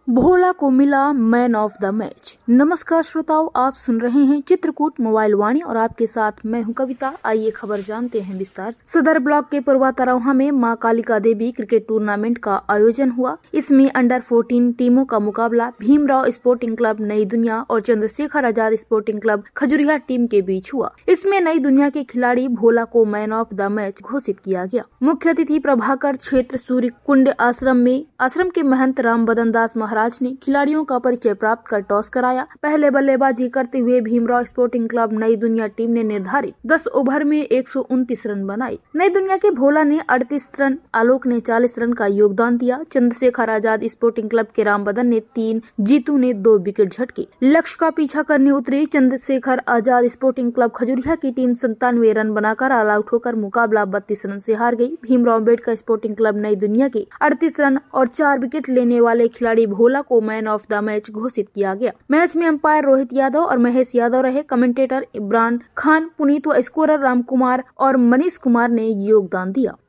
भोला को मिला man of the match. नमस्कार श्रोताओं, आप सुन रहे हैं चित्रकूट मोबाइल वाणी और आपके साथ मैं हूं कविता। आइए खबर जानते हैं विस्तार से। सदर ब्लॉक के पूर्वा तरौहा में मां कालिका देवी क्रिकेट टूर्नामेंट का आयोजन हुआ। इसमें अंडर 14 टीमों का मुकाबला भीमराव स्पोर्टिंग क्लब नई दुनिया और Chandrashekhar Azad sporting club Khajuria team के बीच हुआ। इसमें नई दुनिया के खिलाड़ी भोला को मैन ऑफ द मैच घोषित किया गया। मुख्य अतिथि प्रभाकर क्षेत्र सूर्य कुंड आश्रम के महंत राम बदन दास महाराज ने खिलाड़ियों का परिचय प्राप्त कर टॉस कराया। पहले बल्लेबाजी करते हुए भीमराव स्पोर्टिंग क्लब नई दुनिया टीम ने निर्धारित 10 ओवर में 129 रन बनाए। नई दुनिया के भोला ने 38 रन, आलोक ने 40 रन का योगदान दिया। चंद्रशेखर आजाद स्पोर्टिंग क्लब के राम बदन ने 3, जीतू ने 2 विकेट झटके। लक्ष्य का पीछा करने उतरी चंद्रशेखर आजाद स्पोर्टिंग क्लब खजुरिया की टीम 97 रन बनाकर ऑल आउट होकर मुकाबला 32 रन से हार गई। भीमराव अम्बेडकर स्पोर्टिंग क्लब नई दुनिया के 38 रन और 4 विकेट लेने वाले खिलाड़ी भोला को मैन ऑफ द मैच घोषित किया गया। मैच में अंपायर रोहित यादव और महेश यादव रहे। कमेंटेटर इमरान खान, पुनीत व स्कोरर राम कुमार और मनीष कुमार ने योगदान दिया।